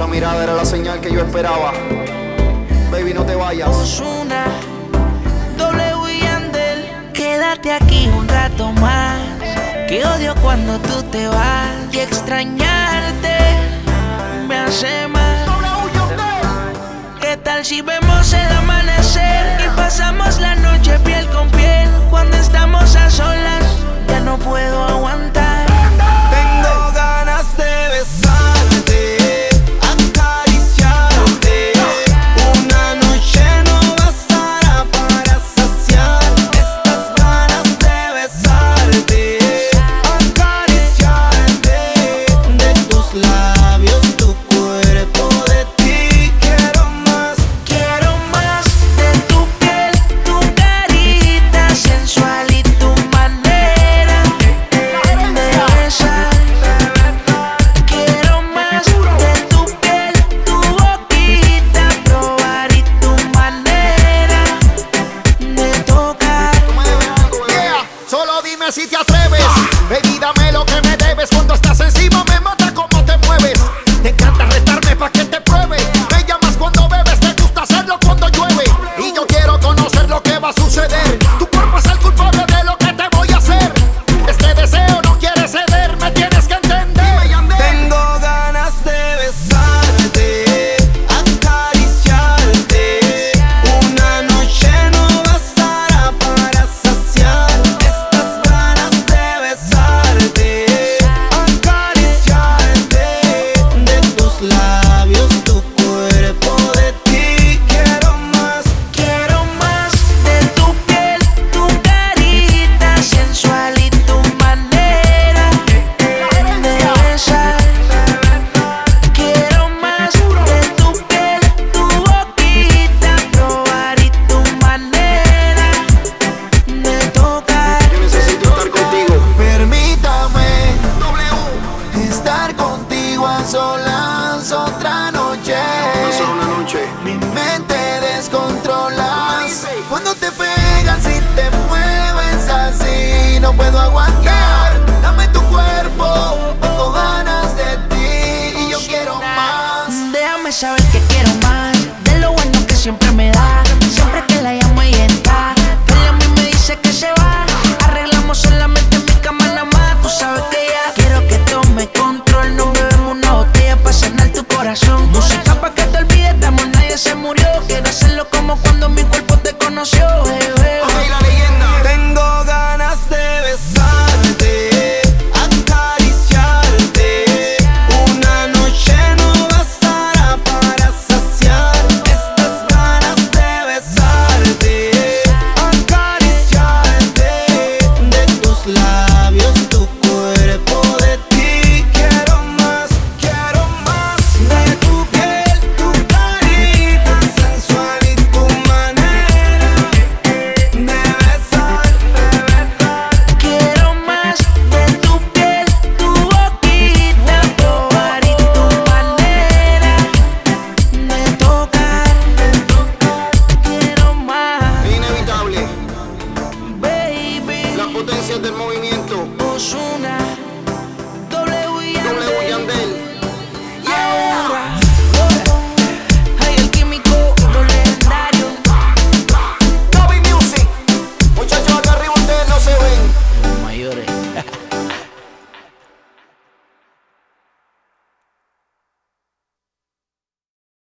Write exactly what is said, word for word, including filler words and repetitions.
Esa mirada era la señal que yo esperaba. Baby, no te vayas. Ozuna, W y Yandel. Quédate aquí un rato más, que odio cuando tú te vas. Y extrañarte me hace mal. ¿Qué tal si vemos el amanecer y pasamos la noche piel con piel? Cuando estamos a solas ya no puedo aguantar. Tengo ganas de besarte, acariciarte. Una noche no bastará para saciar estas ganas de besarte, acariciarte. De tus labios, tu cuerpo, de ti quiero más. Quiero más de tu piel, tu carita sensual y tu manera de besar. Quiero más de tu piel, tu boquita, probar y tu manera de tocar. Yeah, solo dime si te atreves. Baby, dame lo que me debes. Cuando estás encima me mata cómo te mueves. Te encanta retarme pa' que te pruebe. Me llamas cuando bebes, te gusta hacerlo cuando llueve. Y yo quiero conocer lo que va a suceder. Tu cuerpo es el culpable de lo que te voy a hacer. Este deseo no quiere ceder, me tienes que entender. Tengo ganas de besarte, acariciarte. Una noche no bastará para saciar estas ganas de besarte, acariciarte. De tus labios, tu cuerpo, de ti quiero más. Quiero más de tu piel, tu carita sensual y tu manera de besar. Quiero más de tu piel, tu boquita, probar y tu manera de tocar. Yo necesito estar contigo. Permítame estar contigo a solas otra noche. No solo una noche. Mi mente descontrolas cuando te pegas y te mueves así. No puedo aguantar. Dame tu cuerpo, tengo ganas de ti y yo quiero más. Déjame saber que quiero más de lo bueno que siempre me da. Siempre que la llamo y está, él a mí me dice que se va. Arreglamos solamente en mi cama nada más. Tú sabes que ya quiero que tome control. No bebemos una botella para sanar tu corazón.